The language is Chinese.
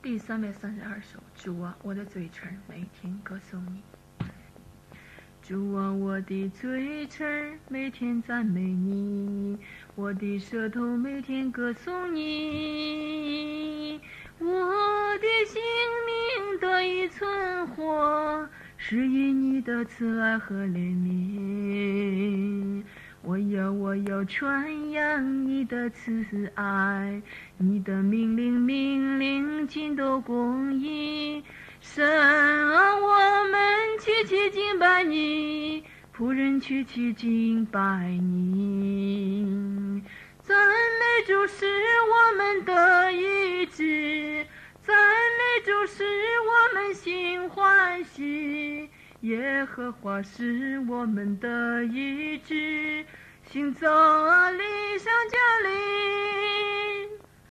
第332首，主啊，我的嘴唇每天歌颂你。主啊，我的嘴唇每天赞美你，我的舌头每天歌颂你。我的性命得以存活，是因你的慈爱和怜悯。我要传扬你的慈爱，你的命令尽都公义。神啊，我们齐齐敬拜你，仆人齐齐敬拜你。赞美主是我们的医治，赞美主是我们心欢喜。耶和华是我们的医治，行走礼上加力。